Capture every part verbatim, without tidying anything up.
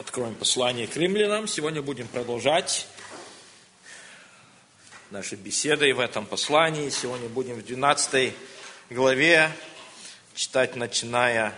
Откроем послание к римлянам. Сегодня будем продолжать наши беседы в этом послании. Сегодня будем в двенадцатой главе читать, начиная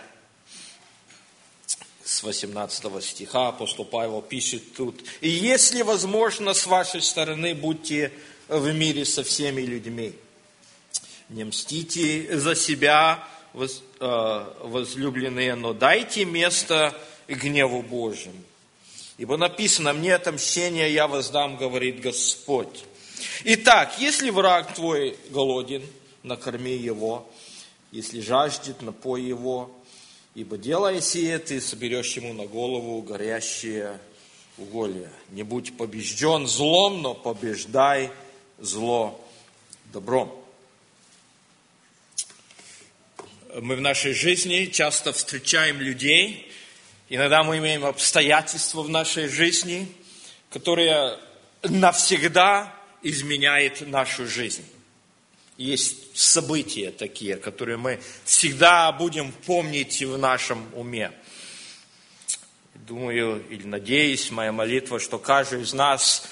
с восемнадцатого стиха. Апостол Павел пишет тут: «И если возможно, с вашей стороны будьте в мире со всеми людьми. Не мстите за себя, возлюбленные, но дайте место гневу Божьему. Ибо написано: мне отомщение я воздам, говорит Господь. Итак, если враг твой голоден, накорми его, если жаждет, напой его, ибо делая сие, ты соберешь ему на голову горящее уголье. Не будь побежден злом, но побеждай зло добром». Мы в нашей жизни часто встречаем людей, иногда мы имеем обстоятельства в нашей жизни, которые навсегда изменяют нашу жизнь. Есть события такие, которые мы всегда будем помнить в нашем уме. Думаю или надеюсь, моя молитва, что каждый из нас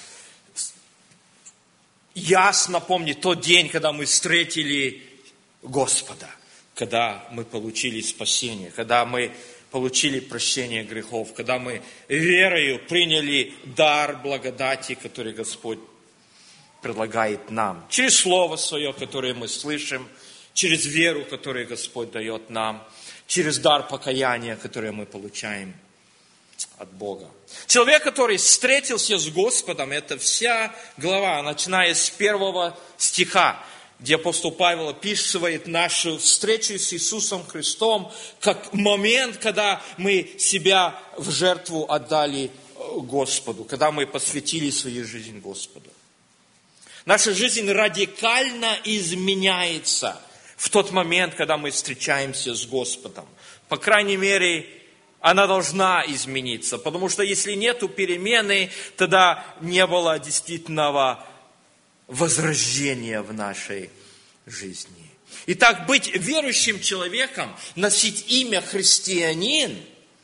ясно помнит тот день, когда мы встретили Господа, когда мы получили спасение, когда мы получили прощение грехов, когда мы верою приняли дар благодати, который Господь предлагает нам. Через Слово Свое, которое мы слышим, через веру, которую Господь дает нам, через дар покаяния, который мы получаем от Бога. Человек, который встретился с Господом, это вся глава, начиная с первого стиха, где апостол Павел описывает нашу встречу с Иисусом Христом как момент, когда мы себя в жертву отдали Господу, когда мы посвятили свою жизнь Господу. Наша жизнь радикально изменяется в тот момент, когда мы встречаемся с Господом. По крайней мере, она должна измениться, потому что если нету перемены, тогда не было действительного возрождения в нашей жизни. Итак, быть верующим человеком, носить имя христианин,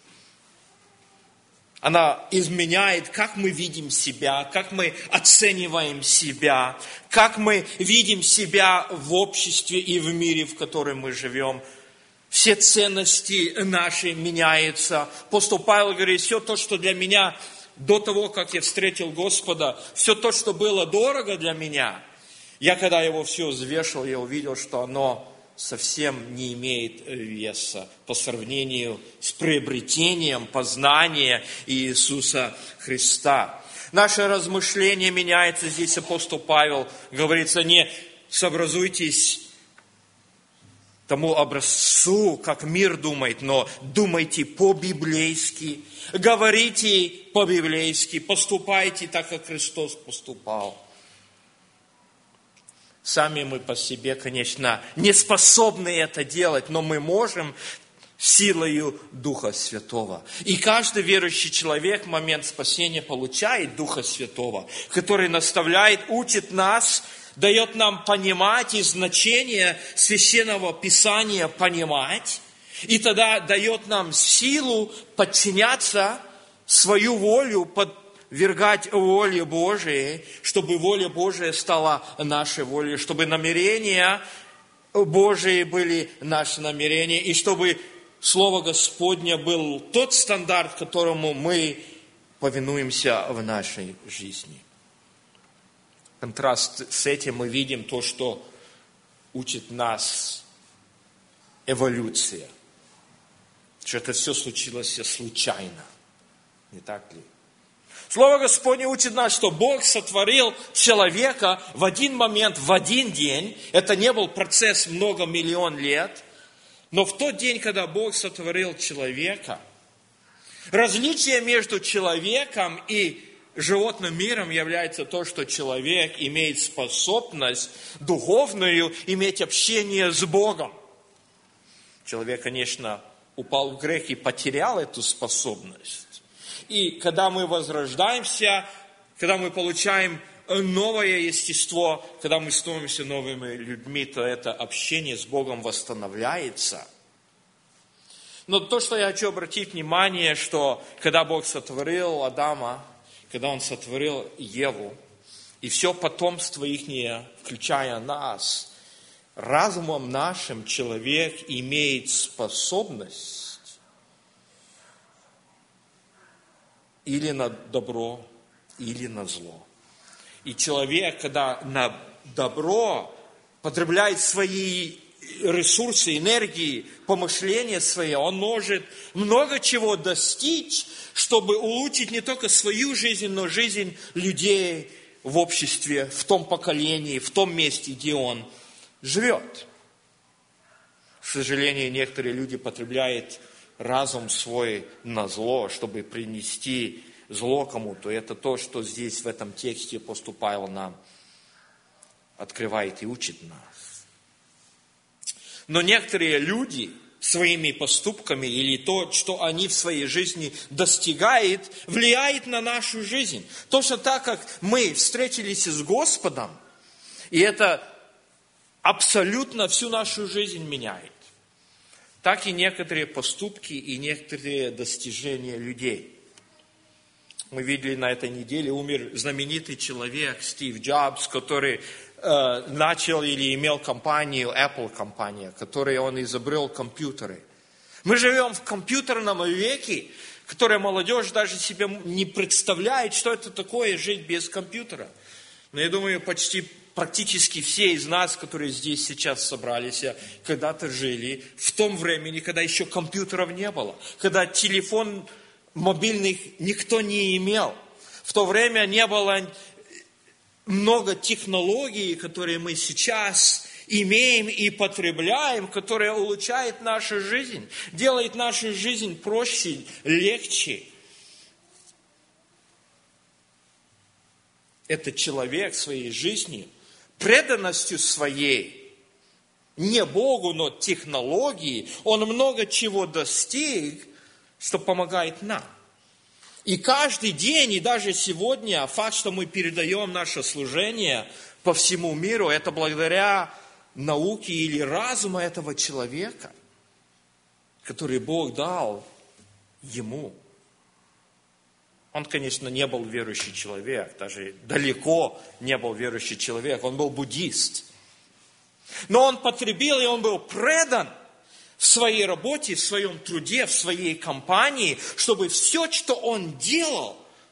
она изменяет, как мы видим себя, как мы оцениваем себя, как мы видим себя в обществе и в мире, в котором мы живем. Все ценности наши меняются. Апостол Павел говорит: все то, что для меня до того, как я встретил Господа, все то, что было дорого для меня, я когда его все взвешивал, я увидел, что оно совсем не имеет веса по сравнению с приобретением познания Иисуса Христа. Наше размышление меняется. Здесь апостол Павел говорится: не сообразуйтесь тому образцу, как мир думает, но думайте по-библейски, говорите по-библейски, поступайте так, как Христос поступал. Сами мы по себе, конечно, не способны это делать, но мы можем силою Духа Святого. И каждый верующий человек в момент спасения получает Духа Святого, который наставляет, учит нас, дает нам понимать и значение Священного Писания понимать, и тогда дает нам силу подчиняться свою волю под вергать воле Божией, чтобы воля Божия стала нашей волей, чтобы намерения Божии были наши намерения, и чтобы Слово Господне был тот стандарт, которому мы повинуемся в нашей жизни. Контраст с этим мы видим то, что учит нас эволюция, что это все случилось случайно, не так ли? Слово Господне учит нас, что Бог сотворил человека в один момент, в один день. Это не был процесс много миллион лет. Но в тот день, когда Бог сотворил человека, различие между человеком и животным миром является то, что человек имеет способность духовную иметь общение с Богом. Человек, конечно, упал в грех и потерял эту способность. И когда мы возрождаемся, когда мы получаем новое естество, когда мы становимся новыми людьми, то это общение с Богом восстанавливается. Но то, что я хочу обратить внимание, что когда Бог сотворил Адама, когда Он сотворил Еву, и все потомство ихнее, включая нас, разумом нашим человек имеет способность или на добро, или на зло. И человек, когда на добро потребляет свои ресурсы, энергии, помышления свои, он может много чего достичь, чтобы улучшить не только свою жизнь, но жизнь людей в обществе, в том поколении, в том месте, где он живет. К сожалению, некоторые люди потребляют разум свой на зло, чтобы принести зло кому-то. Это то, что здесь в этом тексте апостол Павел нам открывает и учит нас. Но некоторые люди своими поступками или то, что они в своей жизни достигают, влияет на нашу жизнь. Точно так, как мы встретились с Господом, и это абсолютно всю нашу жизнь меняет, так и некоторые поступки и некоторые достижения людей. Мы видели на этой неделе, умер знаменитый человек Стив Джобс, который э, начал или имел компанию, Apple компания, которой он изобрел компьютеры. Мы живем в компьютерном веке, который молодежь даже себе не представляет, что это такое жить без компьютера. Но я думаю, почти практически все из нас, которые здесь сейчас собрались, когда-то жили в том времени, когда еще компьютеров не было, когда телефон мобильных никто не имел. В то время не было много технологий, которые мы сейчас имеем и потребляем, которые улучшают нашу жизнь, делают нашу жизнь проще, легче. Этот человек своей жизнью, преданностью своей, не Богу, но технологии, он много чего достиг, что помогает нам. И каждый день, и даже сегодня, факт, что мы передаем наше служение по всему миру, это благодаря науке или разуму этого человека, который Бог дал ему. Он, конечно, не был верующий человек, даже далеко не был верующий человек, он был буддист. Но он потребил, и он был предан в своей работе, в своем труде, в своей компании, чтобы все, что он делал,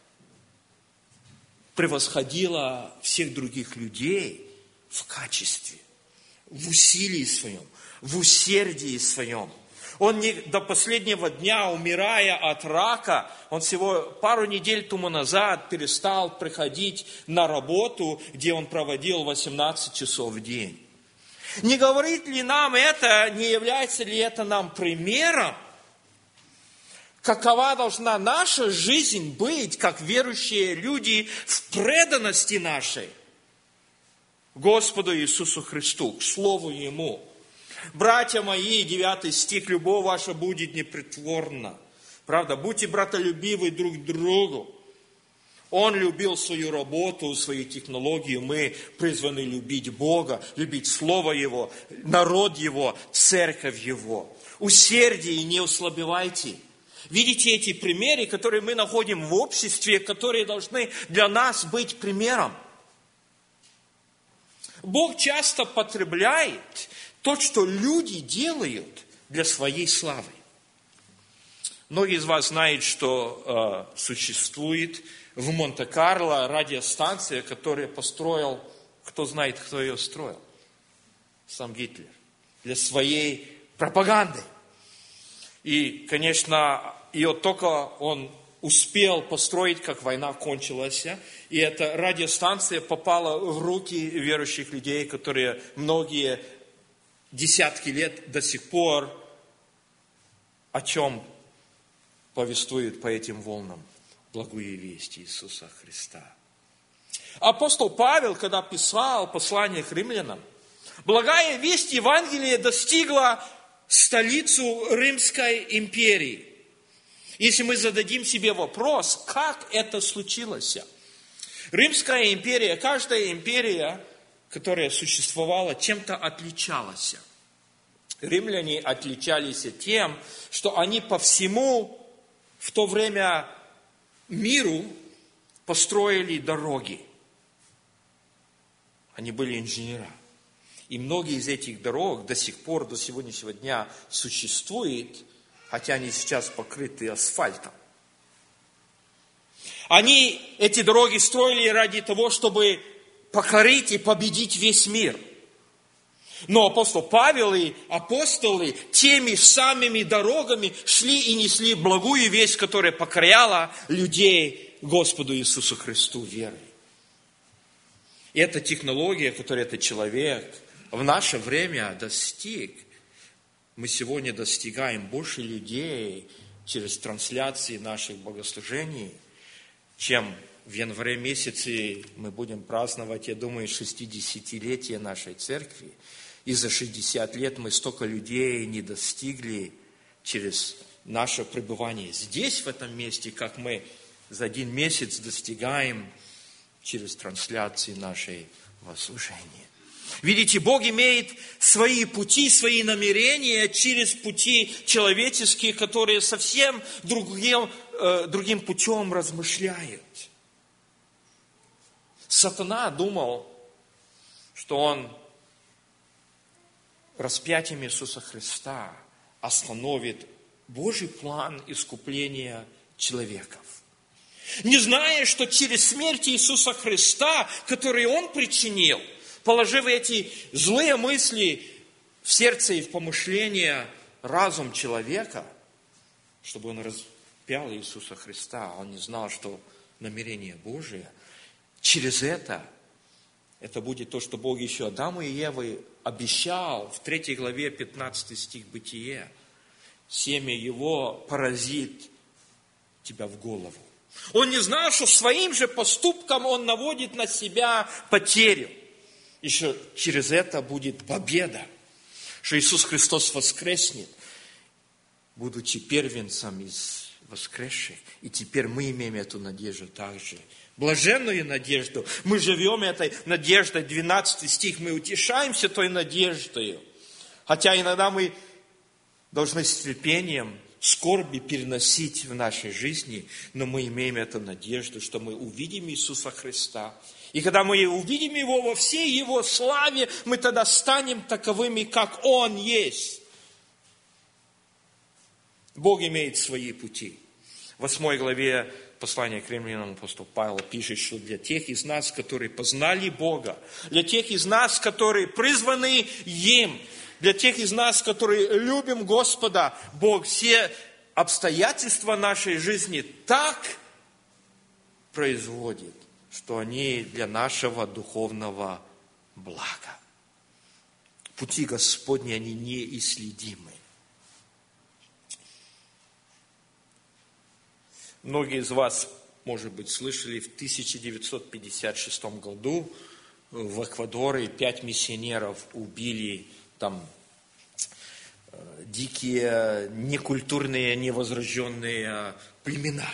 превосходило всех других людей в качестве, в усилии своем, в усердии своем. Он не, до последнего дня, умирая от рака, он всего пару недель тому назад перестал приходить на работу, где он проводил восемнадцать часов в день. Не говорит ли нам это, не является ли это нам примером, какова должна наша жизнь быть, как верующие люди, в преданности нашей Господу Иисусу Христу, к Слову Ему. Братья мои, девятый стих, любовь ваша будет непритворна. Правда, будьте братолюбивы друг к другу. Он любил свою работу, свою технологию. Мы призваны любить Бога, любить Слово Его, народ Его, церковь Его. Усердие не ослабевайте. Видите эти примеры, которые мы находим в обществе, которые должны для нас быть примером. Бог часто потребляет то, что люди делают для своей славы. Многие из вас знают, что э, существует в Монте-Карло радиостанция, которую построил, кто знает, кто ее строил? Сам Гитлер. Для своей пропаганды. И, конечно, ее только он успел построить, как война кончилась. И эта радиостанция попала в руки верующих людей, которые многие десятки лет до сих пор о чем повествуют по этим волнам благую весть Иисуса Христа. Апостол Павел, когда писал послание к римлянам, благая весть Евангелия достигла столицу Римской империи. Если мы зададим себе вопрос, как это случилось? Римская империя, каждая империя, которая существовала, чем-то отличалась. Римляне отличались тем, что они по всему в то время миру построили дороги. Они были инженера. И многие из этих дорог до сих пор, до сегодняшнего дня существуют, хотя они сейчас покрыты асфальтом. Они эти дороги строили ради того, чтобы покорить и победить весь мир. Но апостол Павел и апостолы теми самыми дорогами шли и несли благую весть, которая покоряла людей Господу Иисусу Христу верой. И эта технология, которую этот человек в наше время достиг, мы сегодня достигаем больше людей через трансляции наших богослужений, чем в январе месяце мы будем праздновать, я думаю, шестидесятилетие нашей церкви. И за шестьдесят лет мы столько людей не достигли через наше пребывание здесь, в этом месте, как мы за один месяц достигаем через трансляции нашей богослужения. Видите, Бог имеет свои пути, свои намерения через пути человеческие, которые совсем другим, э, другим путем размышляют. Сатана думал, что он распятием Иисуса Христа остановит Божий план искупления человеков. Не зная, что через смерть Иисуса Христа, которую Он причинил, положив эти злые мысли в сердце и в помышление, разум человека, чтобы он распял Иисуса Христа, он не знал, что намерение Божие, через это, это будет то, что Бог еще Адаму и Еве обещал в третьей главе пятнадцатый стих Бытие. Семя его поразит тебя в голову. Он не знал, что своим же поступком он наводит на себя потерю. Еще через это будет победа, что Иисус Христос воскреснет, будучи первенцем из воскресших. И теперь мы имеем эту надежду также. Блаженную надежду. Мы живем этой надеждой. двенадцатый стих. Мы утешаемся той надеждой. Хотя иногда мы должны с терпением скорби переносить в нашей жизни, но мы имеем эту надежду, что мы увидим Иисуса Христа. И когда мы увидим Его во всей Его славе, мы тогда станем таковыми, как Он есть. Бог имеет свои пути. В восьмой главе послания к римлянам апостол Павел пишет, что для тех из нас, которые познали Бога, для тех из нас, которые призваны им, для тех из нас, которые любим Господа, Бог все обстоятельства нашей жизни так производит, что они для нашего духовного блага. Пути Господни, они неисследимы. Многие из вас, может быть, слышали, в тысяча девятьсот пятьдесят шестом году в Эквадоре пять миссионеров убили там дикие, некультурные, невозрожденные племена.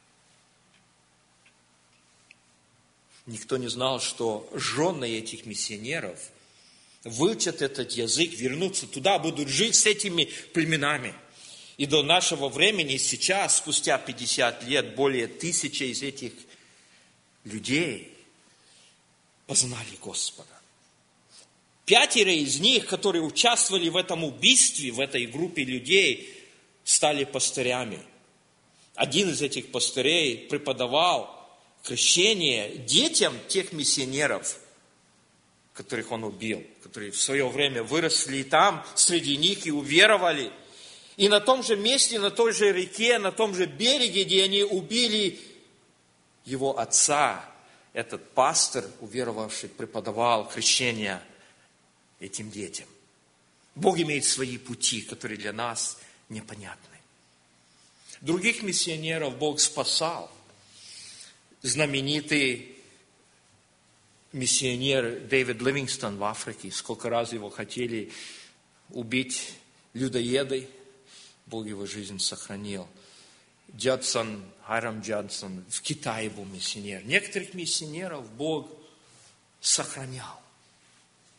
Никто не знал, что жены этих миссионеров выучат этот язык, вернутся туда, будут жить с этими племенами. И до нашего времени сейчас, спустя пятьдесят лет, более тысячи из этих людей познали Господа. Пятеро из них, которые участвовали в этом убийстве, в этой группе людей, стали пастырями. Один из этих пастырей преподавал крещение детям тех миссионеров, которых он убил, которые в свое время выросли там, среди них и уверовали. И на том же месте, на той же реке, на том же береге, где они убили его отца, этот пастор, уверовавший, преподавал крещение этим детям. Бог имеет свои пути, которые для нас непонятны. Других миссионеров Бог спасал. Знаменитый миссионер Дэвид Ливингстон в Африке, сколько раз его хотели убить людоеды, Бог его жизнь сохранил. Джадсон, Хайрам Джадсон, в Китае был миссионер. Некоторых миссионеров Бог сохранял.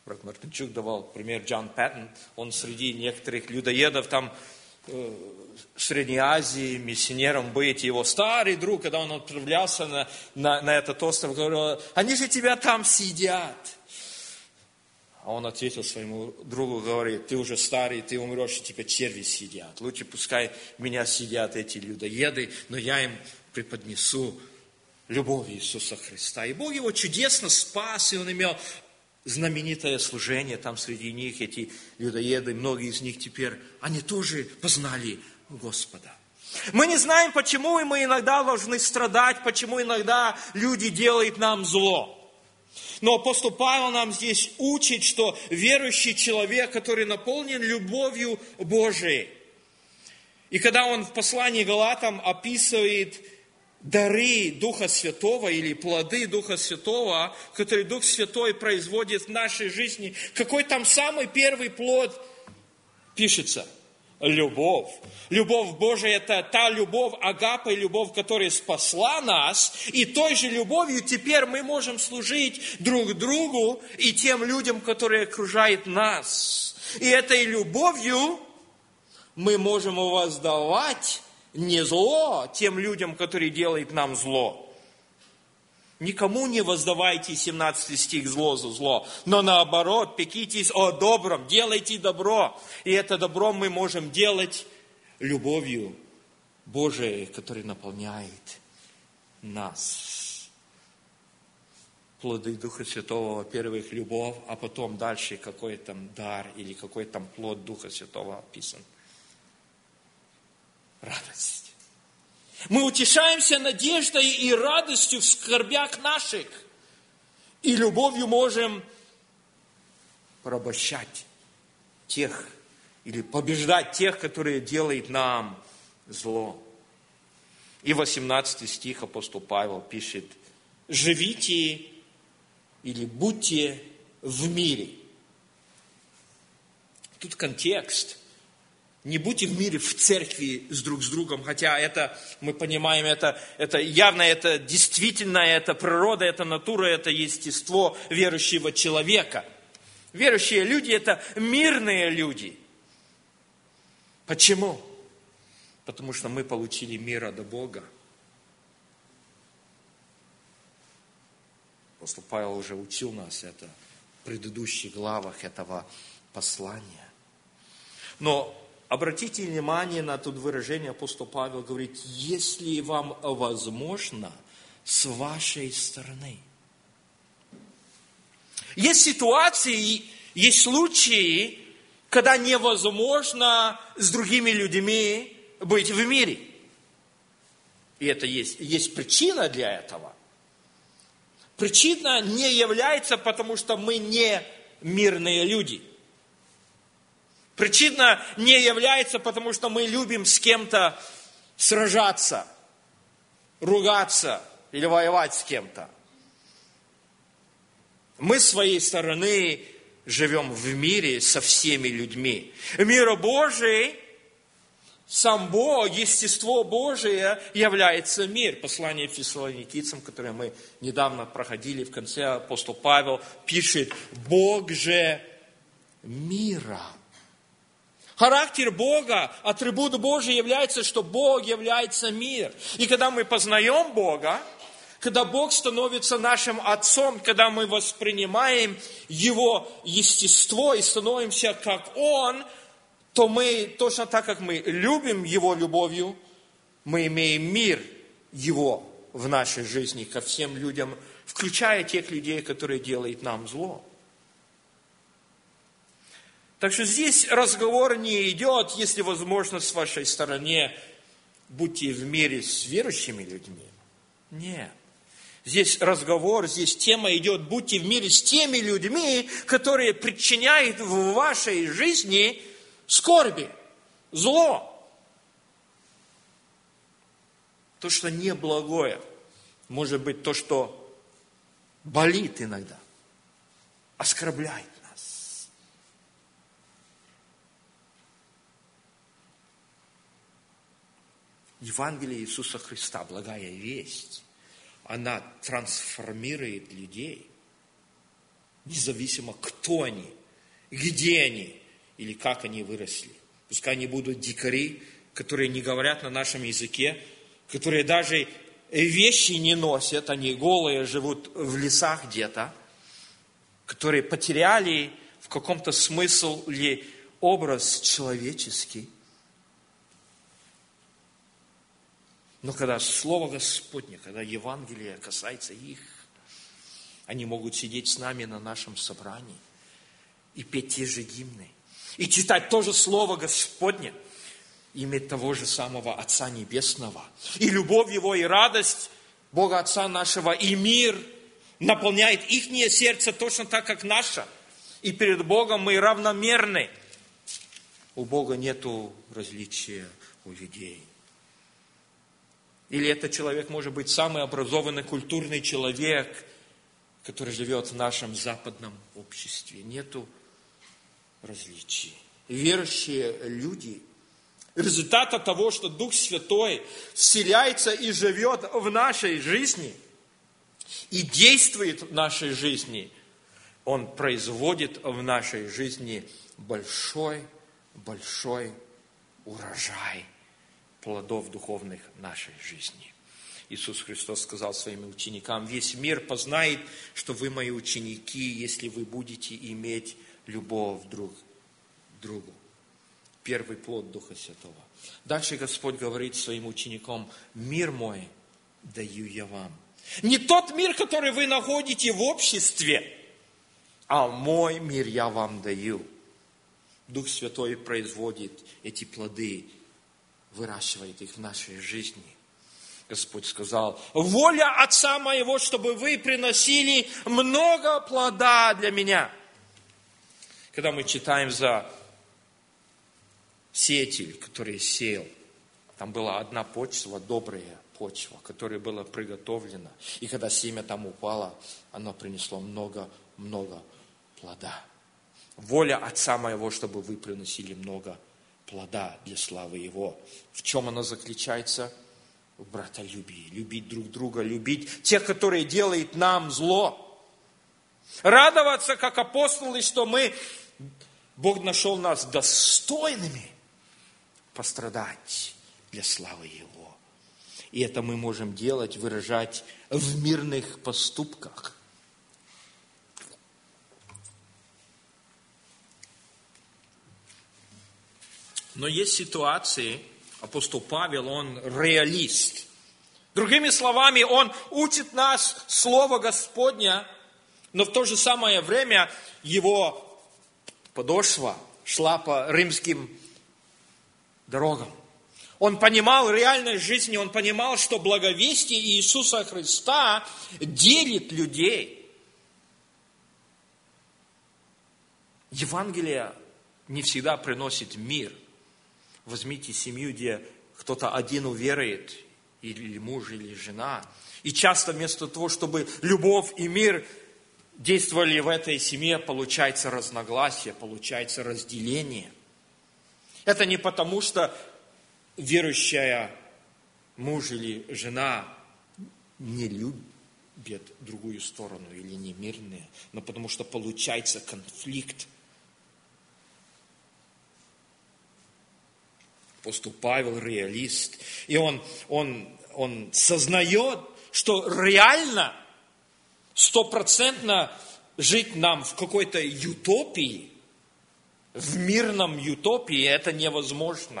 Брат Мартынчук давал пример Джон Пэттон. Он среди некоторых людоедов там э, в Средней Азии, миссионером быть. Его старый друг, когда он отправлялся на, на, на этот остров, говорил: они же тебя там съедят. А он ответил своему другу, говорит: ты уже старый, ты умрешь, и тебя черви съедят. Лучше пускай меня съедят эти людоеды, но я им преподнесу любовь Иисуса Христа. И Бог его чудесно спас, и он имел знаменитое служение там среди них, эти людоеды, многие из них теперь, они тоже познали Господа. Мы не знаем, почему мы иногда должны страдать, почему иногда люди делают нам зло. Но апостол Павел нам здесь учит, что верующий человек, который наполнен любовью Божией, и когда он в послании к Галатам описывает дары Духа Святого или плоды Духа Святого, которые Дух Святой производит в нашей жизни, какой там самый первый плод пишется? Любовь. Любовь Божия – это та любовь, агапа, любовь, которая спасла нас. И той же любовью теперь мы можем служить друг другу и тем людям, которые окружают нас. И этой любовью мы можем воздавать не зло тем людям, которые делают нам зло. Никому не воздавайте, семнадцатый стих, зло за зло, но наоборот, пекитесь о добром, делайте добро. И это добро мы можем делать любовью Божией, которая наполняет нас. Плоды Духа Святого, во-первых, любовь, а потом дальше какой там дар или какой там плод Духа Святого описан. Радость. Мы утешаемся надеждой и радостью в скорбях наших. И любовью можем порабощать тех, или побеждать тех, которые делают нам зло. И восемнадцатый стих апостол Павел пишет: живите или будьте в мире. Тут контекст. Не будьте в мире в церкви с друг с другом, хотя это, мы понимаем, это, это явно, это действительно, это природа, это натура, это естество верующего человека. Верующие люди – это мирные люди. Почему? Потому что мы получили мир от Бога. Апостол Павел уже учил нас это в предыдущих главах этого послания. Но обратите внимание на тут выражение, апостол Павел говорит: если вам возможно, с вашей стороны. Есть ситуации, есть случаи, когда невозможно с другими людьми быть в мире. И это есть, есть причина для этого. Причина не является, потому что мы не мирные люди. Причина не является, потому что мы любим с кем-то сражаться, ругаться или воевать с кем-то. Мы с своей стороны живем в мире со всеми людьми. Мир Божий, сам Бог, естество Божие является мир. Послание Фессалоникийцам, которое мы недавно проходили, в конце апостол Павел пишет: Бог же мира. Характер Бога, атрибут Божий является, что Бог является мир. И когда мы познаем Бога, когда Бог становится нашим Отцом, когда мы воспринимаем Его естество и становимся как Он, то мы, точно так, как мы любим Его любовью, мы имеем мир Его в нашей жизни ко всем людям, включая тех людей, которые делают нам зло. Так что здесь разговор не идет, если возможно, с вашей стороны, будьте в мире с верующими людьми. Нет. Здесь разговор, здесь тема идет, будьте в мире с теми людьми, которые причиняют в вашей жизни скорби, зло. То, что неблагое, может быть, то, что болит иногда, оскорбляет нас. Евангелие Иисуса Христа, благая весть, она трансформирует людей. независимо, кто они, где они или как они выросли. Пускай они будут дикари, которые не говорят на нашем языке, которые даже вещи не носят, они голые, живут в лесах где-то, которые потеряли в каком-то смысле образ человеческий. Но когда Слово Господне, когда Евангелие касается их, они могут сидеть с нами на нашем собрании и петь те же гимны, и читать то же Слово Господне, иметь того же самого Отца Небесного. И любовь Его, и радость Бога Отца нашего, и мир наполняет ихнее сердце точно так, как наше. И перед Богом мы равномерны. У Бога нету различия у людей. Или этот человек может быть самый образованный, культурный человек, который живет в нашем западном обществе. Нету различий. Верующие люди, результат того, что Дух Святой вселяется и живет в нашей жизни, и действует в нашей жизни, Он производит в нашей жизни большой, большой урожай плодов духовных нашей жизни. Иисус Христос сказал своим ученикам: весь мир познает, что вы мои ученики, если вы будете иметь любовь друг к другу. Первый плод Духа Святого. Дальше Господь говорит своим ученикам: мир мой даю я вам. Не тот мир, который вы находите в обществе, а мой мир я вам даю. Дух Святой производит эти плоды, выращивает их в нашей жизни. Господь сказал: воля Отца моего, чтобы вы приносили много плода для меня. Когда мы читаем за сеятель, который сеял, там была одна почва, добрая почва, которая была приготовлена. И когда семя там упало, оно принесло много-много плода. Воля Отца моего, чтобы вы приносили много плода для славы Его. В чем она заключается? В братолюбии. Любить друг друга, любить тех, которые делают нам зло. Радоваться, как апостолы, что мы, Бог нашел нас достойными пострадать для славы Его. И это мы можем делать, выражать в мирных поступках. Но есть ситуации, апостол Павел, он реалист. Другими словами, он учит нас Слово Господня, но в то же самое время его подошва шла по римским дорогам. Он понимал реальность жизни, он понимал, что благовестие Иисуса Христа делит людей. Евангелие не всегда приносит мир. Возьмите семью, где кто-то один уверует, или муж, или жена. И часто вместо того, чтобы любовь и мир действовали в этой семье, получается разногласие, получается разделение. Это не потому, что верующая муж или жена не любят другую сторону или не мирные, но потому что получается конфликт. Апостол Павел реалист, и он, он, он сознает, что реально, стопроцентно жить нам в какой-то утопии, в мирном утопии, это невозможно.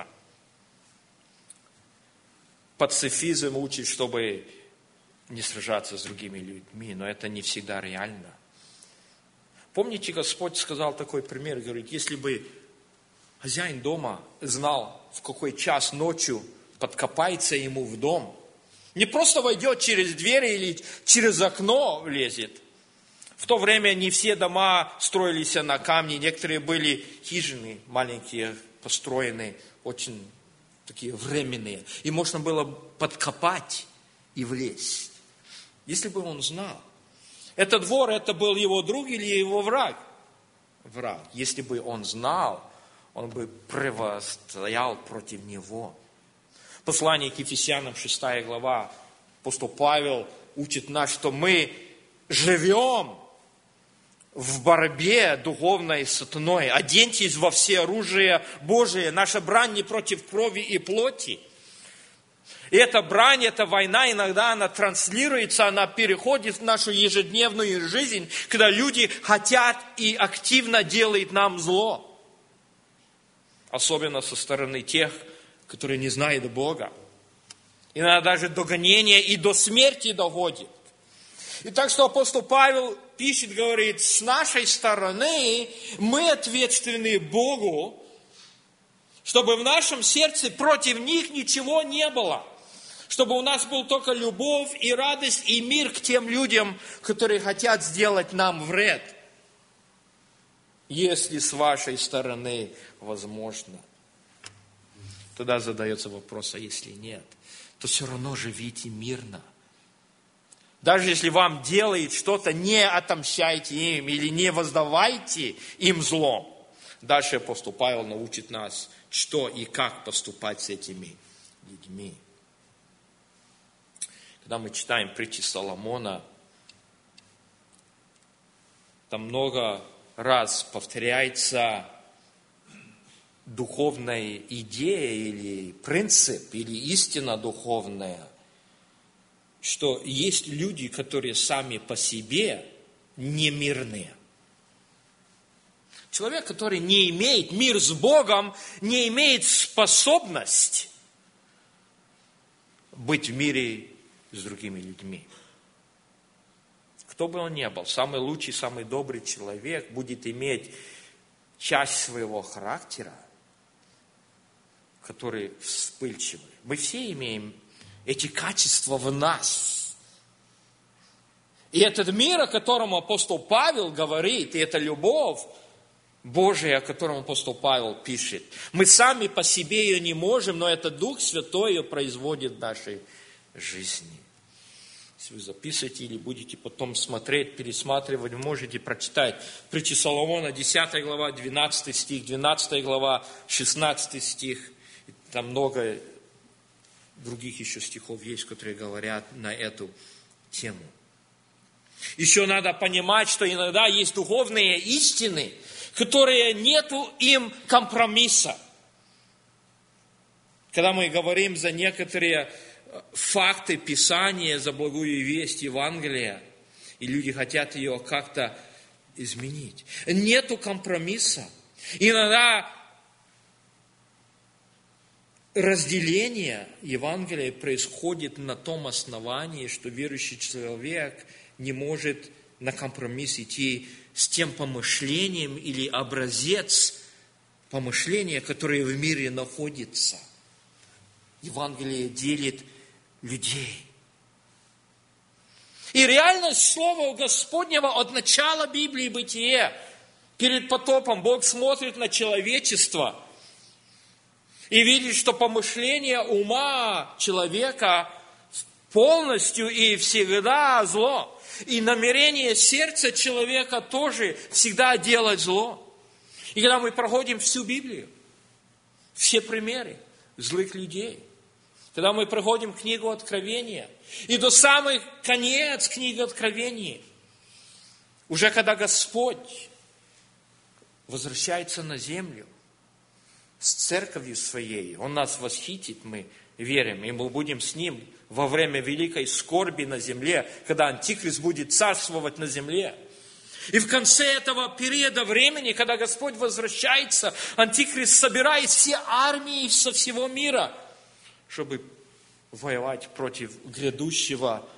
Пацифизм учит, чтобы не сражаться с другими людьми, но это не всегда реально. Помните, Господь сказал такой пример, говорит: если бы хозяин дома знал, в какой час ночью подкопается ему в дом, не просто войдет через дверь или через окно влезет. В то время не все дома строились на камне, некоторые были хижины маленькие, построенные, очень такие временные. И можно было подкопать и влезть. Если бы он знал. Этот вор, это был его друг или его враг? Враг. Если бы он знал, он бы противостоял против него. Послание к Ефесянам, шестая глава, апостол Павел учит нас, что мы живем в борьбе духовной с сатаной. Оденьтесь во все оружие Божие. Наша брань не против крови и плоти. И эта брань, эта война, иногда она транслируется, она переходит в нашу ежедневную жизнь, когда люди хотят и активно делают нам зло. Особенно со стороны тех, которые не знают Бога. Иногда даже до гонения и до смерти доходит. И так что апостол Павел пишет, говорит, с нашей стороны мы ответственны Богу, чтобы в нашем сердце против них ничего не было. Чтобы у нас был только любовь и радость и мир к тем людям, которые хотят сделать нам вред. Если с вашей стороны возможно. Тогда задается вопрос, а если нет, то все равно живите мирно. Даже если вам делает что-то, не отомщайте им или не воздавайте им злом. Дальше апостол Павел научит нас, что и как поступать с этими людьми. Когда мы читаем притчи Соломона, там много раз повторяется духовная идея или принцип, или истина духовная, что есть люди, которые сами по себе не мирные. Человек, который не имеет мир с Богом, не имеет способность быть в мире с другими людьми. Кто бы он ни был, самый лучший, самый добрый человек будет иметь часть своего характера, который вспыльчивый. Мы все имеем эти качества в нас. И этот мир, о котором апостол Павел говорит, и эта любовь Божия, о котором апостол Павел пишет, мы сами по себе ее не можем, но это Дух Святой ее производит в нашей жизни. Если вы записываете или будете потом смотреть, пересматривать, вы можете прочитать притчи Соломона, десятая глава, двенадцатый стих, двенадцатая глава, шестнадцатый стих. Там много других еще стихов есть, которые говорят на эту тему. Еще надо понимать, что иногда есть духовные истины, которые нету им компромисса. Когда мы говорим за некоторые факты Писания, за благую весть Евангелия, и люди хотят ее как-то изменить. Нету компромисса. Иногда разделение Евангелия происходит на том основании, что верующий человек не может на компромисс идти с тем помышлением или образец помышления, которое в мире находится. Евангелие делит людей. И реальность Слова Господнего от начала Библии Бытие. Перед потопом Бог смотрит на человечество и видит, что помышление ума человека полностью и всегда зло. И намерение сердца человека тоже всегда делать зло. И когда мы проходим всю Библию, все примеры злых людей, когда мы проходим книгу Откровения, и до самых конец книги Откровения, уже когда Господь возвращается на землю с церковью своей, Он нас восхитит, мы верим, и мы будем с Ним во время великой скорби на земле, когда Антихрист будет царствовать на земле. И в конце этого периода времени, когда Господь возвращается, Антихрист собирает все армии со всего мира, чтобы воевать против грядущего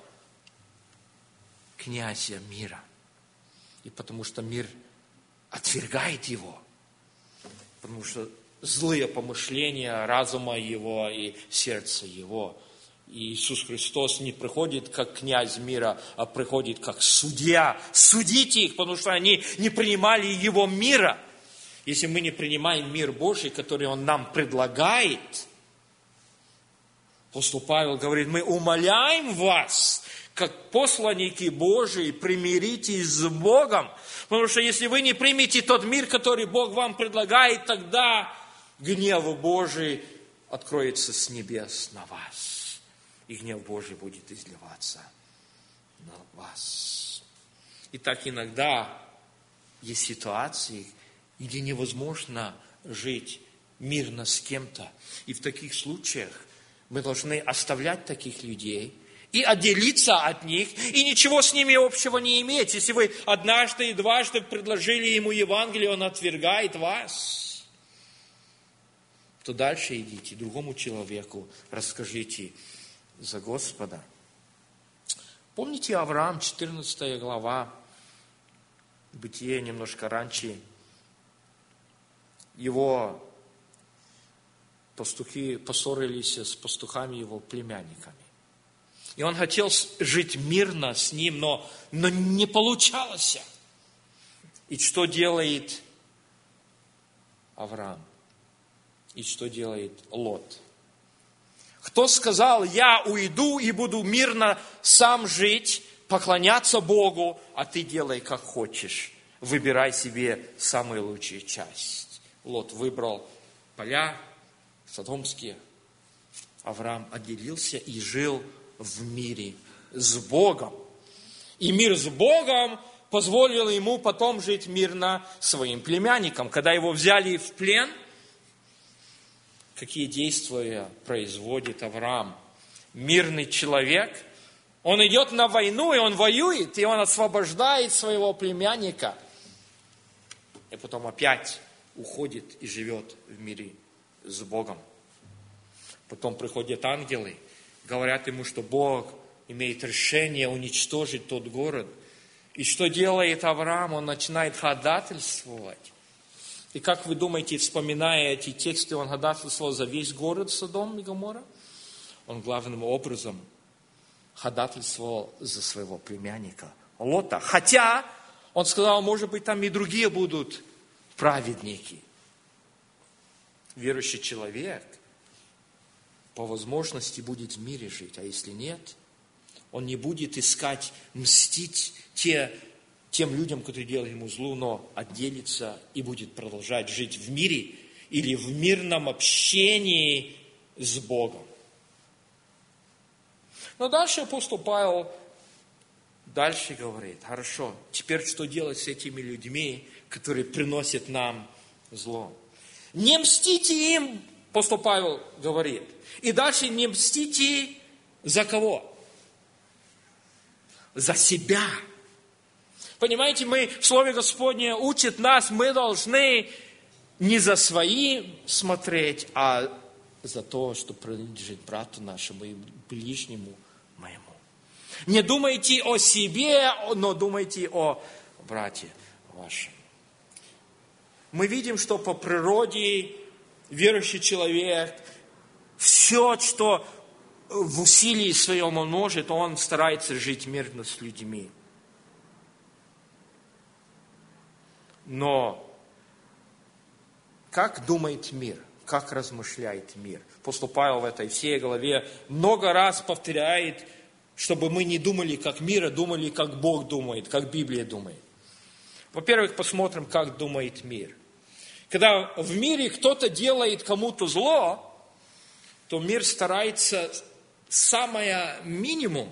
князя мира. И потому что мир отвергает его, потому что злые помышления разума его и сердца его. И Иисус Христос не приходит как князь мира, а приходит как судья. Судите их, потому что они не принимали его мира. Если мы не принимаем мир Божий, который Он нам предлагает, апостол Павел говорит, мы умоляем вас, как посланники Божии, примиритесь с Богом. Потому что если вы не примете тот мир, который Бог вам предлагает, тогда гнев Божий откроется с небес на вас. И гнев Божий будет изливаться на вас. И так иногда есть ситуации, где невозможно жить мирно с кем-то. И в таких случаях мы должны оставлять таких людей и отделиться от них, и ничего с ними общего не иметь. Если вы однажды и дважды предложили ему Евангелие, он отвергает вас, то дальше идите, другому человеку расскажите за Господа. Помните Авраам, четырнадцатая глава, Бытие немножко раньше, его пастухи поссорились с пастухами, его племянниками. И он хотел жить мирно с ним, но, но не получалось. И что делает Авраам? И что делает Лот? Кто сказал: я уйду и буду мирно сам жить, поклоняться Богу, а ты делай как хочешь. Выбирай себе самую лучшую часть. Лот выбрал поля содомские. Авраам отделился и жил в мире с Богом. И мир с Богом позволил ему потом жить мирно своим племянникам. Когда его взяли в плен, какие действия производит Авраам? Мирный человек, он идет на войну, и он воюет, и он освобождает своего племянника. И потом опять уходит и живет в мире с Богом. Потом приходят ангелы, говорят ему, что Бог имеет решение уничтожить тот город. И что делает Авраам? Он начинает ходатайствовать. И как вы думаете, вспоминая эти тексты, он ходатайствовал за весь город Содом и Гоморра? Он главным образом ходатайствовал за своего племянника Лота. Хотя он сказал, может быть, там и другие будут праведники. Верующий человек по возможности будет в мире жить, а если нет, он не будет искать мстить те, тем людям, которые делают ему зло, но отделится и будет продолжать жить в мире или в мирном общении с Богом. Но дальше апостол Павел дальше говорит: хорошо, теперь что делать с этими людьми, которые приносят нам зло? Не мстите им, апостол Павел говорит. И дальше не мстите за кого? За себя. Понимаете, мы в Слове Господне учит нас, мы должны не за свои смотреть, а за то, что принадлежит брату нашему и ближнему моему. Не думайте о себе, но думайте о брате вашем. Мы видим, что по природе верующий человек, все, что в усилии своем он может, он старается жить мирно с людьми. Но как думает мир? Как размышляет мир? Апостол Павел в этой всей главе много раз повторяет, чтобы мы не думали как мир, а думали как Бог думает, как Библия думает. Во-первых, посмотрим, как думает мир. Когда в мире кто-то делает кому-то зло, то мир старается самое минимум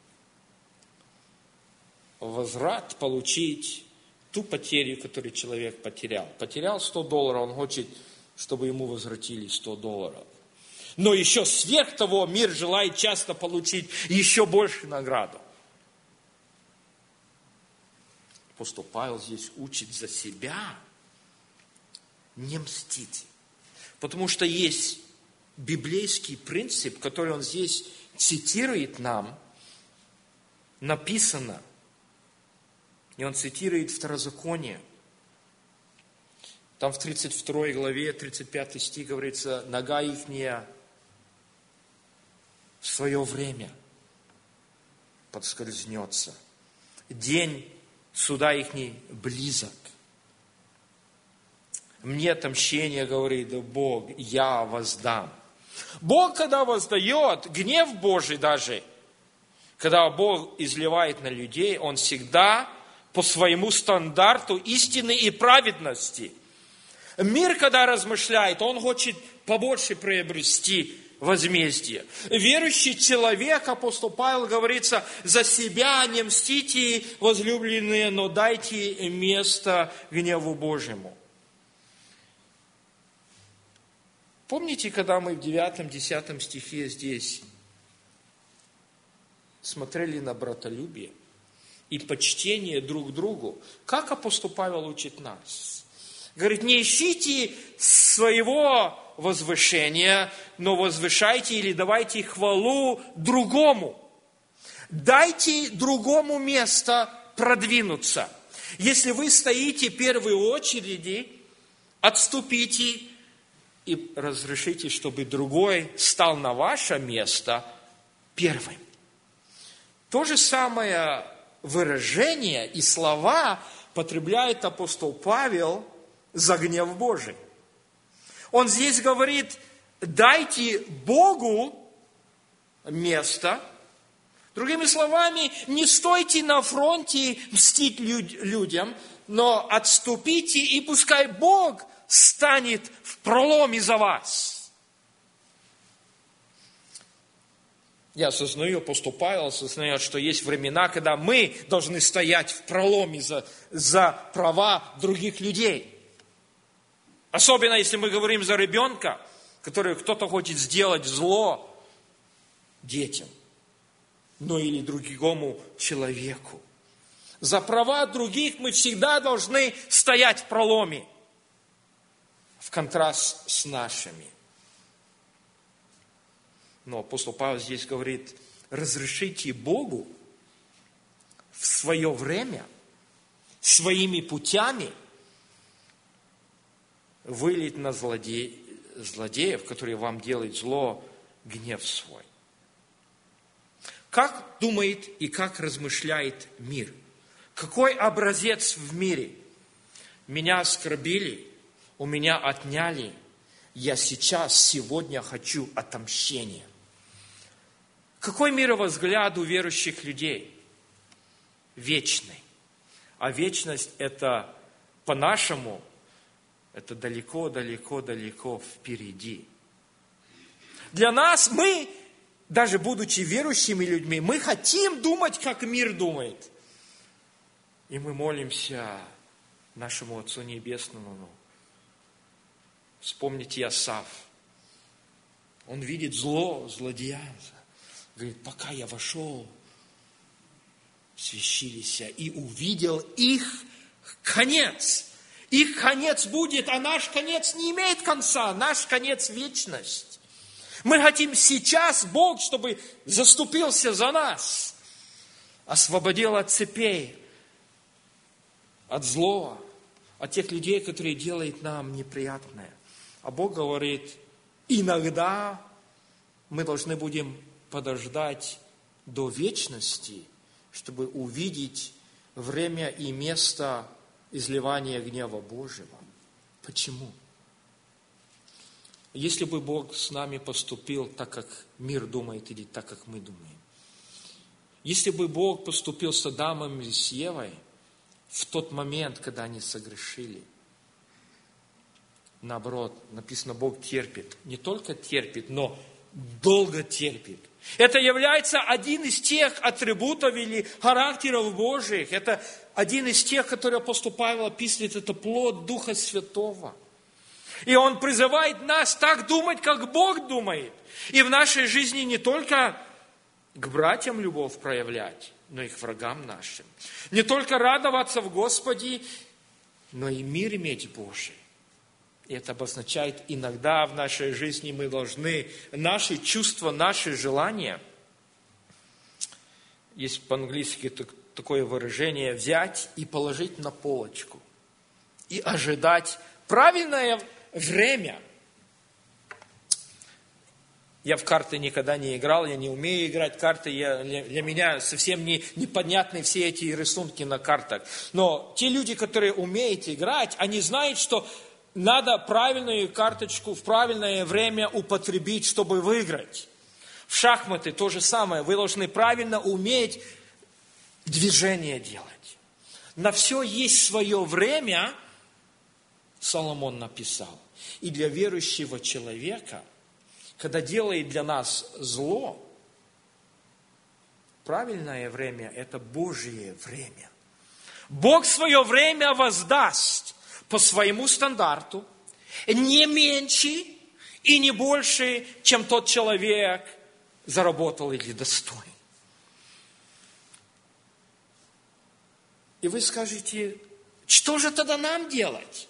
возврат получить ту потерю, которую человек потерял. Потерял сто долларов, он хочет, чтобы ему возвратили сто долларов. Но еще сверх того мир желает часто получить еще больше награду. Апостол Павел здесь учит за себя не мстить. Потому что есть библейский принцип, который он здесь цитирует нам, написано, и он цитирует Второзаконие. Там в тридцать второй главе, тридцать пятый стих говорится: нога ихняя в свое время подскользнется. День суда ихний близок. Мне отмщение, говорит Бог, я воздам. Бог, когда воздает, гнев Божий даже, когда Бог изливает на людей, Он всегда по своему стандарту истины и праведности. Мир, когда размышляет, он хочет побольше приобрести возмездие. Верующий человек, апостол Павел говорится, за себя не мстите, возлюбленные, но дайте место гневу Божьему. Помните, когда мы в девятом-десятом стихе здесь смотрели на братолюбие и почтение друг к другу, как апостол Павел учит нас? Говорит, не ищите своего возвышения, но возвышайте или давайте хвалу другому. Дайте другому место продвинуться. Если вы стоите в первой очереди, отступите и разрешите, чтобы другой стал на ваше место первым. То же самое выражение и слова потребляет апостол Павел за гнев Божий. Он здесь говорит, дайте Богу место. Другими словами, не стойте на фронте мстить людям, но отступите, и пускай Бог станет в проломе за вас. Я осознаю, апостол Павел осознает, что есть времена, когда мы должны стоять в проломе за, за права других людей. Особенно, если мы говорим за ребенка, который кто-то хочет сделать зло детям, ну или другому человеку. За права других мы всегда должны стоять в проломе, в контраст с нашими. Но апостол Павел здесь говорит, разрешите Богу в свое время, своими путями вылить на злоде... злодеев, которые вам делают зло, гнев свой. Как думает и как размышляет мир? Какой образец в мире? Меня оскорбили, у меня отняли, я сейчас, сегодня хочу отомщения. Какой мировозгляд у верующих людей? Вечный. А вечность это по-нашему, это далеко-далеко-далеко впереди. Для нас, мы, даже будучи верующими людьми, мы хотим думать, как мир думает. И мы молимся нашему Отцу Небесному. Вспомните Иосаф. Он видит зло, злодея. Говорит, пока я вошел, свящились и увидел их конец. Их конец будет, а наш конец не имеет конца. Наш конец – вечность. Мы хотим сейчас, Бог, чтобы заступился за нас, освободил от цепей, от злого, от тех людей, которые делают нам неприятное. А Бог говорит, иногда мы должны будем подождать до вечности, чтобы увидеть время и место изливания гнева Божьего. Почему? Если бы Бог с нами поступил так, как мир думает, или так, как мы думаем. Если бы Бог поступил с Адамом и с Евой в тот момент, когда они согрешили, наоборот, написано, Бог терпит. Не только терпит, но долго терпит. Это является один из тех атрибутов или характеров Божьих. Это один из тех, которые апостол Павел описывает, это плод Духа Святого. И он призывает нас так думать, как Бог думает. И в нашей жизни не только к братьям любовь проявлять, но и к врагам нашим. Не только радоваться в Господе, но и мир иметь Божий. И это обозначает, иногда в нашей жизни мы должны наши чувства, наши желания, есть по-английски такое выражение, взять и положить на полочку. И ожидать правильное время. Я в карты никогда не играл, я не умею играть карты, я, для меня совсем не, непонятны все эти рисунки на картах. Но те люди, которые умеют играть, они знают, что надо правильную карточку в правильное время употребить, чтобы выиграть. В шахматы то же самое. Вы должны правильно уметь движение делать. На все есть свое время, Соломон написал. И для верующего человека когда делает для нас зло, правильное время – это Божье время. Бог свое время воздаст по своему стандарту, не меньше и не больше, чем тот человек заработал или достоин. И вы скажете, что же тогда нам делать?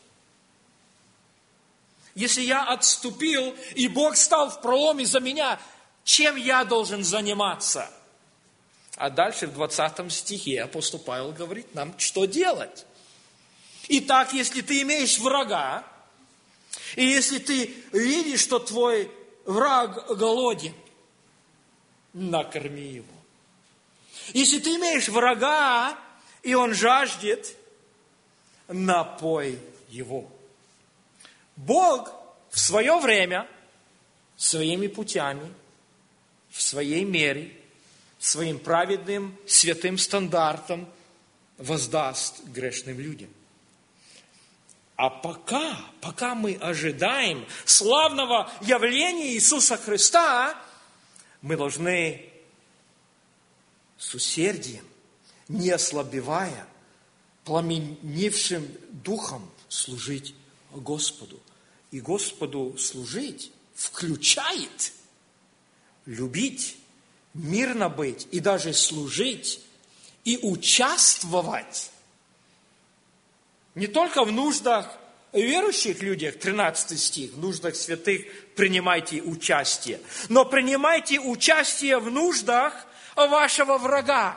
Если я отступил, и Бог стал в проломе за меня, чем я должен заниматься? А дальше в двадцатом стихе апостол Павел говорит нам, что делать. Итак, если ты имеешь врага, и если ты видишь, что твой враг голоден, накорми его. Если ты имеешь врага, и он жаждет, напой его. Бог в свое время, своими путями, в своей мере, своим праведным, святым стандартом воздаст грешным людям. А пока, пока мы ожидаем славного явления Иисуса Христа, мы должны с усердием, не ослабевая, пламенившим духом служить Господу. И Господу служить включает любить, мирно быть и даже служить и участвовать не только в нуждах верующих людях, тринадцатый стих, в нуждах святых принимайте участие, но принимайте участие в нуждах вашего врага.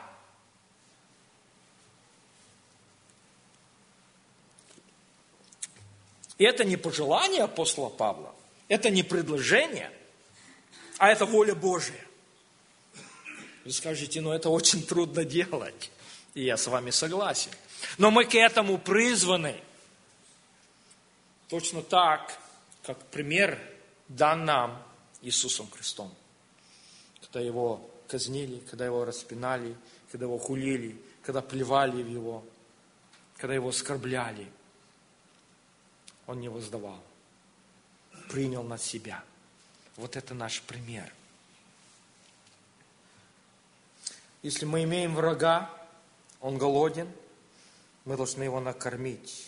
И это не пожелание апостола Павла, это не предложение, а это воля Божия. Вы скажете, ну это очень трудно делать. И я с вами согласен. Но мы к этому призваны. Точно так, как пример дан нам Иисусом Христом. Когда Его казнили, когда Его распинали, когда Его хулили, когда плевали в Его, когда Его оскорбляли. Он не воздавал. Принял на себя. Вот это наш пример. Если мы имеем врага, он голоден, мы должны его накормить.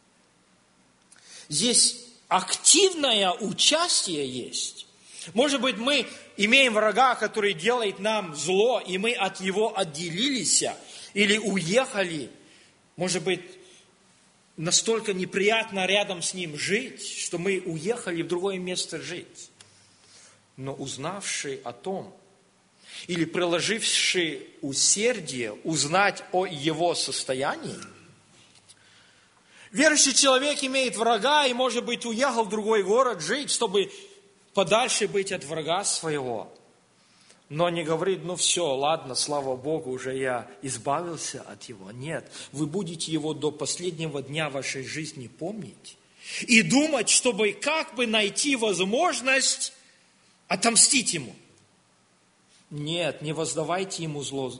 Здесь активное участие есть. Может быть, мы имеем врага, который делает нам зло, и мы от него отделились или уехали. Может быть, настолько неприятно рядом с ним жить, что мы уехали в другое место жить. Но узнавший о том, или приложивший усердие узнать о его состоянии, верующий человек имеет врага и, может быть, уехал в другой город жить, чтобы подальше быть от врага своего. Но не говорит, ну все, ладно, слава Богу, уже я избавился от его. Нет, вы будете его до последнего дня вашей жизни помнить и думать, чтобы как бы найти возможность отомстить ему. Нет, не воздавайте ему зло.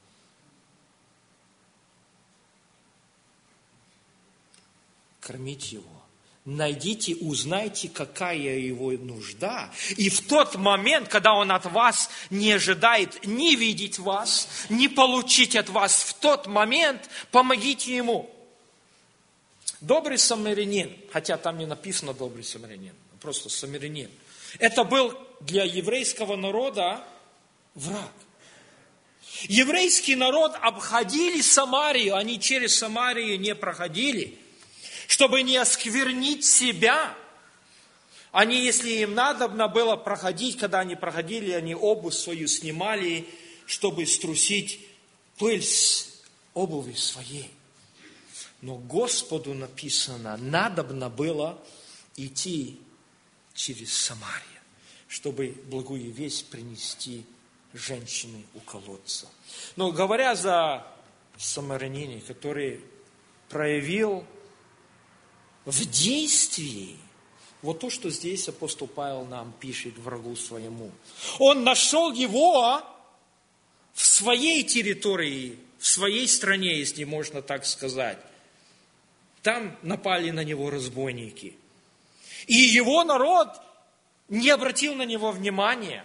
Кормите его. Найдите, узнайте, какая его нужда. И в тот момент, когда он от вас не ожидает ни видеть вас, ни получить от вас, в тот момент помогите ему. Добрый самарянин, хотя там не написано добрый самарянин, просто самарянин. Это был для еврейского народа враг. Еврейский народ обходили Самарию, они через Самарию не проходили, чтобы не осквернить себя. Они, если им надобно было проходить, когда они проходили, они обувь свою снимали, чтобы струсить пыль с обуви своей. Но Господу написано, надобно было идти через Самарию, чтобы благую весть принести женщины у колодца. Но говоря за самарянина, который проявил в действии вот то, что здесь апостол Павел нам пишет врагу своему. Он нашел его в своей территории, в своей стране, если можно так сказать. Там напали на него разбойники. И его народ не обратил на него внимания.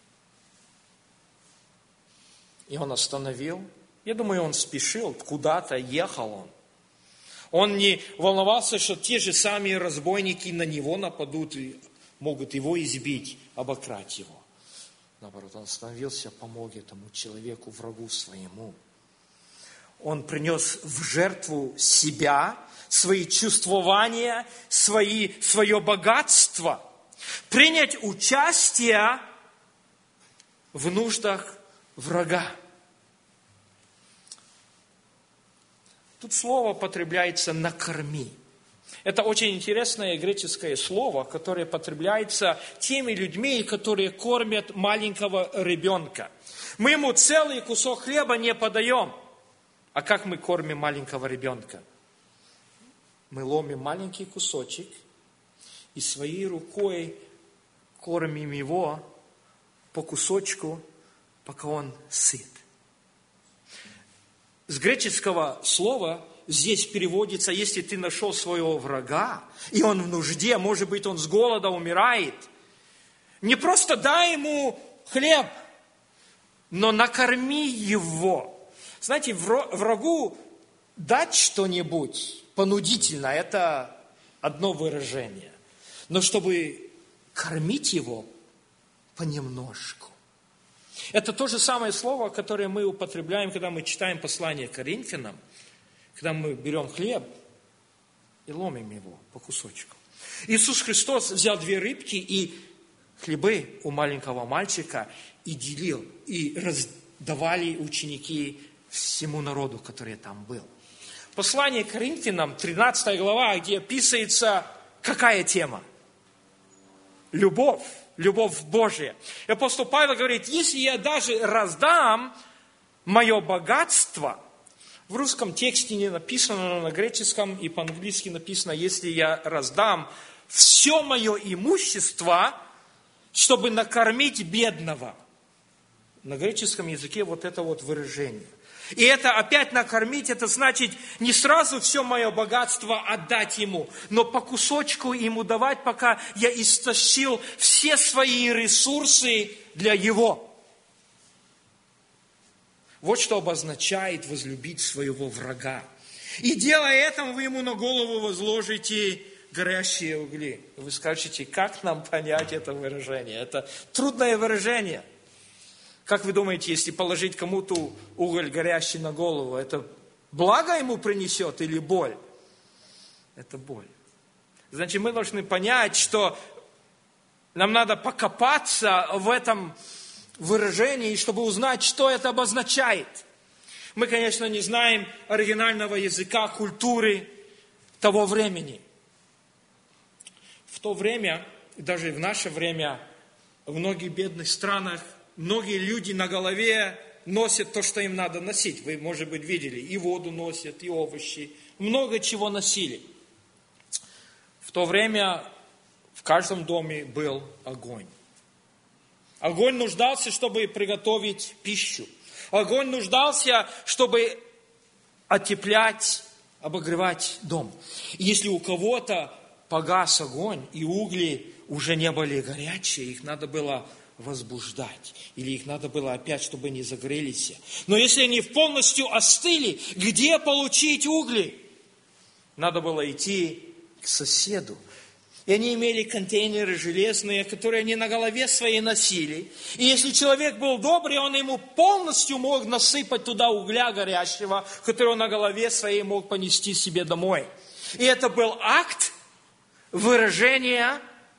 И он остановил. Я думаю, он спешил, куда-то ехал он. Он не волновался, что те же самые разбойники на него нападут и могут его избить, обокрасть его. Наоборот, он остановился, помог этому человеку, врагу своему. Он принес в жертву себя, свои чувствования, свои, свое богатство. Принять участие в нуждах врага. Тут слово употребляется «накорми». Это очень интересное греческое слово, которое употребляется теми людьми, которые кормят маленького ребенка. Мы ему целый кусок хлеба не подаем. А как мы кормим маленького ребенка? Мы ломим маленький кусочек и своей рукой кормим его по кусочку, пока он сыт. С греческого слова здесь переводится, если ты нашел своего врага, и он в нужде, может быть, он с голода умирает, не просто дай ему хлеб, но накорми его. Знаете, врагу дать что-нибудь понудительно, это одно выражение. Но чтобы кормить его понемножку. Это то же самое слово, которое мы употребляем, когда мы читаем послание к Коринфянам, когда мы берем хлеб и ломим его по кусочку. Иисус Христос взял две рыбки и хлебы у маленького мальчика и делил, и раздавали ученики всему народу, который там был. Послание к Коринфянам, тринадцатая глава, где описывается какая тема? Любовь. Любовь Божия. И апостол Павел говорит, если я даже раздам мое богатство, в русском тексте не написано, но на греческом и по-английски написано, если я раздам все мое имущество, чтобы накормить бедного. На греческом языке вот это вот выражение. И это опять накормить, это значит не сразу все мое богатство отдать ему, но по кусочку ему давать, пока я истощил все свои ресурсы для его. Вот что обозначает возлюбить своего врага. И делая это, вы ему на голову возложите горящие угли. Вы скажете, как нам понять это выражение? Это трудное выражение. Как вы думаете, если положить кому-то уголь горящий на голову, это благо ему принесет или боль? Это боль. Значит, мы должны понять, что нам надо покопаться в этом выражении, чтобы узнать, что это обозначает. Мы, конечно, не знаем оригинального языка, культуры того времени. В то время, даже в наше время, в многих бедных странах, многие люди на голове носят то, что им надо носить. Вы, может быть, видели, и воду носят, и овощи. Много чего носили. В то время в каждом доме был огонь. Огонь нуждался, чтобы приготовить пищу. Огонь нуждался, чтобы отеплять, обогревать дом. И если у кого-то погас огонь, и угли уже не были горячие, их надо было возбуждать. Или их надо было опять, чтобы они загорелись. Но если они полностью остыли, где получить угли? Надо было идти к соседу. И они имели контейнеры железные, которые они на голове своей носили. И если человек был добрый, он ему полностью мог насыпать туда угля горящего, который он на голове своей мог понести себе домой. И это был акт выражения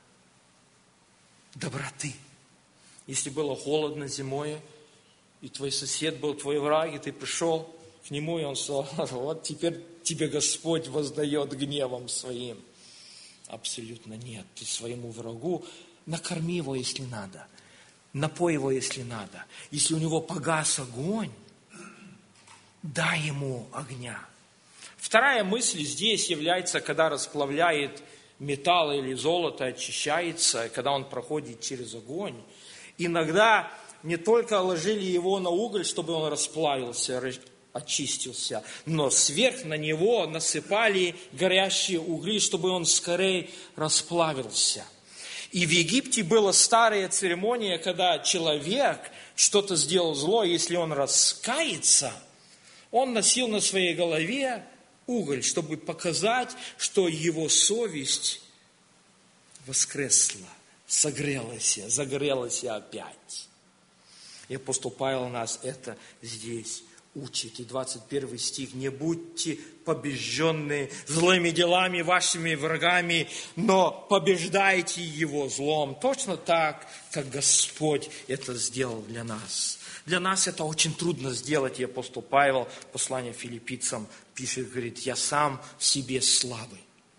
доброты. Если было холодно зимой, и твой сосед был твой враг, и ты пришел к нему, и он сказал, вот теперь тебе Господь воздает гневом своим. Абсолютно нет. Ты своему врагу накорми его, если надо. Напой его, если надо. Если у него погас огонь, дай ему огня. Вторая мысль здесь является, когда расплавляет металл или золото, очищается, когда он проходит через огонь. Иногда не только ложили его на уголь, чтобы он расплавился, очистился, но сверх на него насыпали горящие угли, чтобы он скорее расплавился. И в Египте была старая церемония, когда человек что-то сделал зло, если он раскается, он носил на своей голове уголь, чтобы показать, что его совесть воскресла, согрелась, загорелась опять. И апостол Павел нас это здесь учит. И двадцать первый стих. «Не будьте побежденны злыми делами вашими врагами, но побеждайте его злом». Точно так, как Господь это сделал для нас. Для нас это очень трудно сделать. И апостол Павел, послание филиппийцам, пишет, говорит: «Я сам в себе слабый,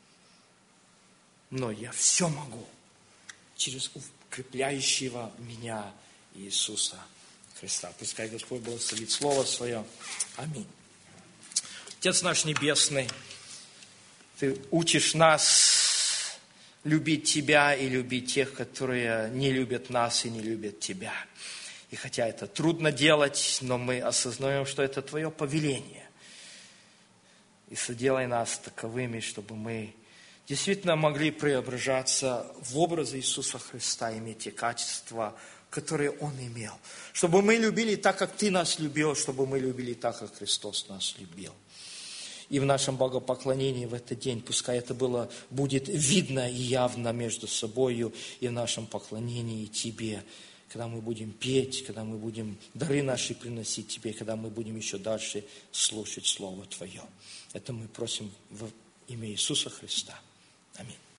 но я все могу через укрепляющего меня Иисуса Христа». Пускай Господь благословит Слово Свое. Аминь. Отец наш Небесный, Ты учишь нас любить Тебя и любить тех, которые не любят нас и не любят Тебя. И хотя это трудно делать, но мы осознаем, что это Твое повеление. И соделай нас таковыми, чтобы мы действительно могли преображаться в образ Иисуса Христа, иметь те качества, которые Он имел. Чтобы мы любили так, как Ты нас любил, чтобы мы любили так, как Христос нас любил. И в нашем богопоклонении в этот день, пускай это было, будет видно и явно между собою, и в нашем поклонении Тебе, когда мы будем петь, когда мы будем дары наши приносить Тебе, когда мы будем еще дальше слушать Слово Твое. Это мы просим в имя Иисуса Христа. Аминь.